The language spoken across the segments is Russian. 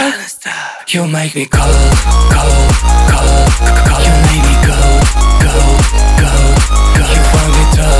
You make me cold, cold, cold, cold. You make me go, go, go, go. You want me to,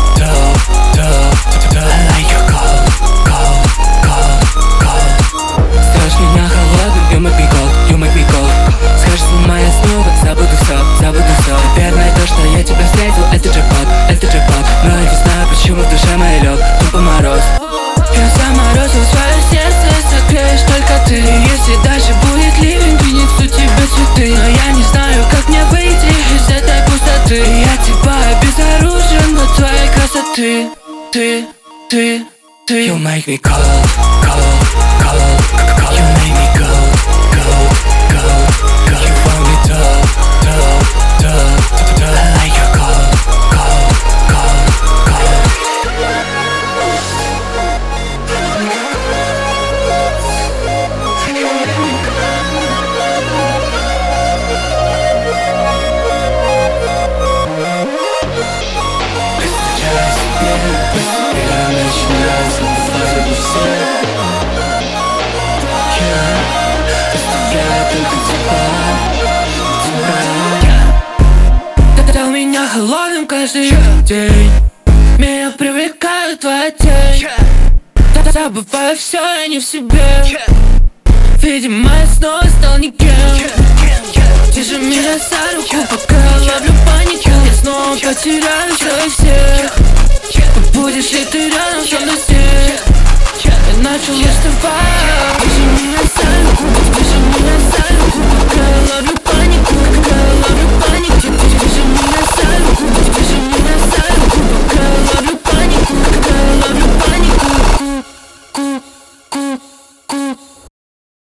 I like you cold, cold, cold, cold. Сделаешь меня холодным, you make me cold, you make me cold. Скажешь, моя снова, забуду все. Наверное, то, что я тебя встретил, это джекпот. Но я не знаю, почему в душе моей лёг тупо мороз. Я заморозил свое сердце, согреешь только ты. Если дальше будет ливень, принесу тебе цветы. Но я не знаю, как мне выйти из этой пустоты. Я типа безоружен от твоей красоты. Ты You make me cold, cold, cold, cold. You make me go, go, go, go. You want me to, I like you cold, cold, cold, cold. Ты у меня холодным каждый день. Меня привлекает твоя тень. Забываю все, я не в себе. Видимо, я снова стал никем. Держи меня за руку, пока ловлю панику. Я снова потеряю все и всех. Будешь ли ты рядом со мной здесь? Я начал уставать.